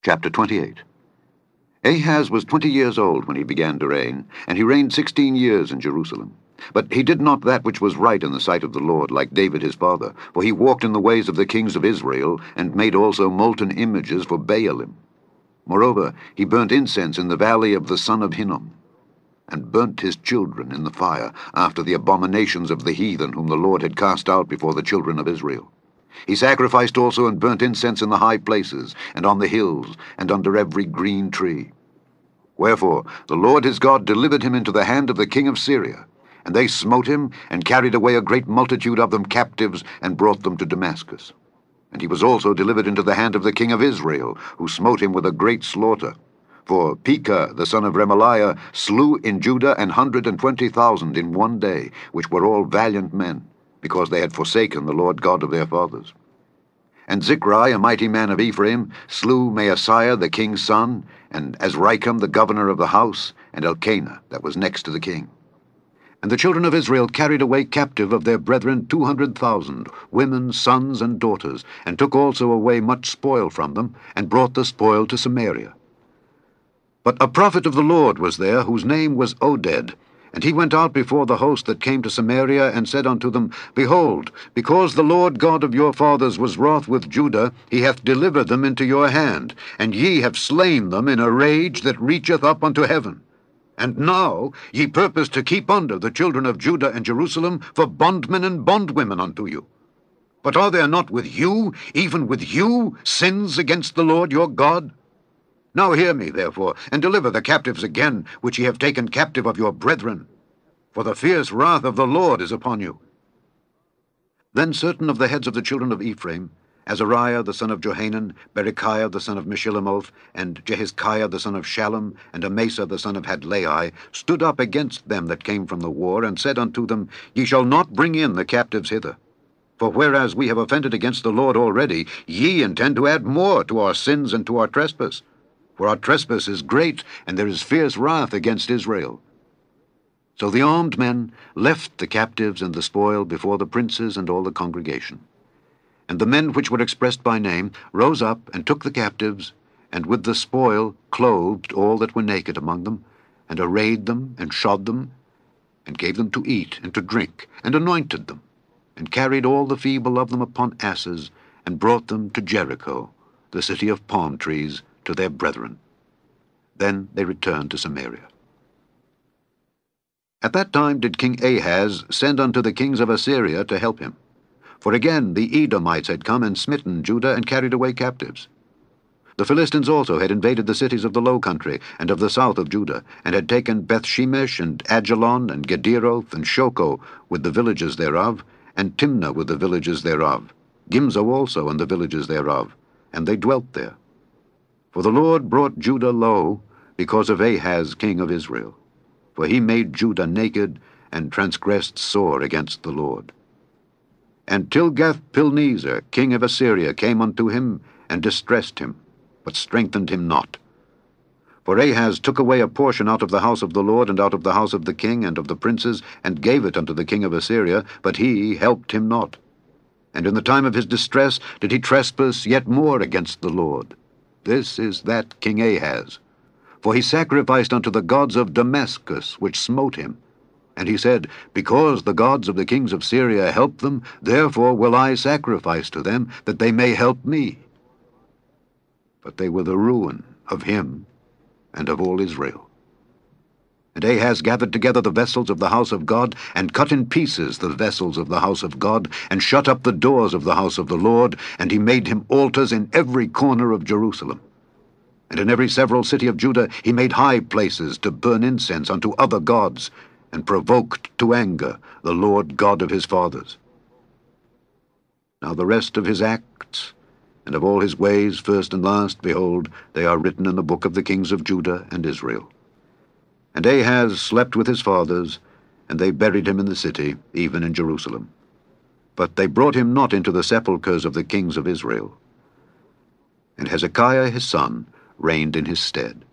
Chapter 28. Ahaz was 20 years old when he began to reign, and he reigned 16 years in Jerusalem. But he did not that which was right in the sight of the Lord, like David his father, for he walked in the ways of the kings of Israel, and made also molten images for Baalim. Moreover, he burnt incense in the valley of the son of Hinnom, and burnt his children in the fire, after the abominations of the heathen whom the Lord had cast out before the children of Israel. He sacrificed also and burnt incense in the high places, and on the hills, and under every green tree. Wherefore the Lord his God delivered him into the hand of the king of Syria, and they smote him, and carried away a great multitude of them captives, and brought them to Damascus. And he was also delivered into the hand of the king of Israel, who smote him with a great slaughter. For Pekah the son of Remaliah slew in Judah 120,000 in one day, which were all valiant men, because they had forsaken the Lord God of their fathers. And Zichri, a mighty man of Ephraim, slew Maaseiah the king's son, and Azrikam the governor of the house, and Elkanah that was next to the king. And the children of Israel carried away captive of their brethren 200,000, women, sons, and daughters, and took also away much spoil from them, and brought the spoil to Samaria. But a prophet of the Lord was there, whose name was Oded, and he went out before the host that came to Samaria, and said unto them, Behold, because the Lord God of your fathers was wroth with Judah, he hath delivered them into your hand, and ye have slain them in a rage that reacheth up unto heaven. And now ye purpose to keep under the children of Judah and Jerusalem for bondmen and bondwomen unto you. But are there not with you, even with you, sins against the Lord your God? Now hear me, therefore, and deliver the captives again, which ye have taken captive of your brethren. For the fierce wrath of the Lord is upon you. Then certain of the heads of the children of Ephraim, Azariah the son of Johanan, Berechiah the son of Meshillemoth, and Jehizkiah the son of Shallum, and Amasa the son of Hadlai, stood up against them that came from the war, and said unto them, Ye shall not bring in the captives hither. For whereas we have offended against the Lord already, ye intend to add more to our sins and to our trespass. For our trespass is great, and there is fierce wrath against Israel. So the armed men left the captives and the spoil before the princes and all the congregation. And the men which were expressed by name rose up and took the captives, and with the spoil clothed all that were naked among them, and arrayed them, and shod them, and gave them to eat and to drink, and anointed them, and carried all the feeble of them upon asses, and brought them to Jericho, the city of palm trees, to their brethren. Then they returned to Samaria. At that time did King Ahaz send unto the kings of Assyria to help him. For again the Edomites had come and smitten Judah, and carried away captives. The Philistines also had invaded the cities of the low country, and of the south of Judah, and had taken Bethshemesh, and Ajalon, and Gederoth, and Shoko, with the villages thereof, and Timnah with the villages thereof, Gimzo also and the villages thereof, and they dwelt there. For the Lord brought Judah low, because of Ahaz king of Israel. For he made Judah naked, and transgressed sore against the Lord. And Tilgath-Pilneser king of Assyria came unto him, and distressed him, but strengthened him not. For Ahaz took away a portion out of the house of the Lord, and out of the house of the king, and of the princes, and gave it unto the king of Assyria, but he helped him not. And in the time of his distress did he trespass yet more against the Lord. This is that King Ahaz. For he sacrificed unto the gods of Damascus, which smote him. And he said, Because the gods of the kings of Syria help them, therefore will I sacrifice to them, that they may help me. But they were the ruin of him and of all Israel. And Ahaz gathered together the vessels of the house of God, and cut in pieces the vessels of the house of God, and shut up the doors of the house of the Lord, and he made him altars in every corner of Jerusalem. And in every several city of Judah he made high places to burn incense unto other gods, and provoked to anger the Lord God of his fathers. Now the rest of his acts, and of all his ways, first and last, behold, they are written in the book of the kings of Judah and Israel. And Ahaz slept with his fathers, and they buried him in the city, even in Jerusalem. But they brought him not into the sepulchres of the kings of Israel. And Hezekiah his son reigned in his stead.